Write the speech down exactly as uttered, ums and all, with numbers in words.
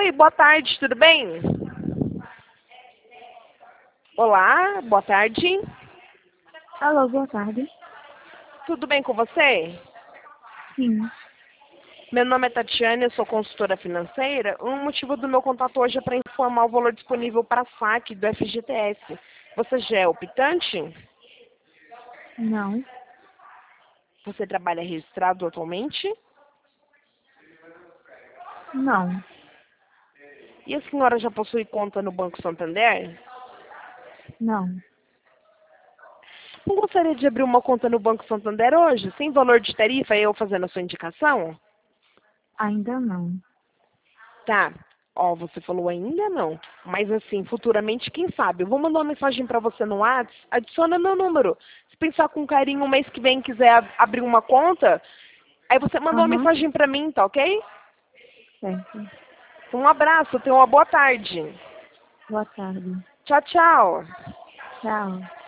Oi, boa tarde, tudo bem? Olá, boa tarde. Alô, boa tarde. Tudo bem com você? Sim. Meu nome é Tatiane, eu sou consultora financeira. O motivo do meu contato hoje é para informar o valor disponível para saque do F G T S. Você já é optante? Não. Você trabalha registrado atualmente? Não. E a senhora já possui conta no Banco Santander? Não. Não gostaria de abrir uma conta no Banco Santander hoje, sem valor de tarifa, eu fazendo a sua indicação? Ainda não. Tá. Ó, você falou ainda não. Mas assim, futuramente, quem sabe? Eu vou mandar uma mensagem pra você no WhatsApp, adiciona meu número. Se pensar com carinho, o mês que vem quiser ab- abrir uma conta, aí você manda uma Aham. mensagem pra mim, tá ok? Certo. Um abraço, tenha uma boa tarde. Boa tarde. Tchau, tchau. Tchau.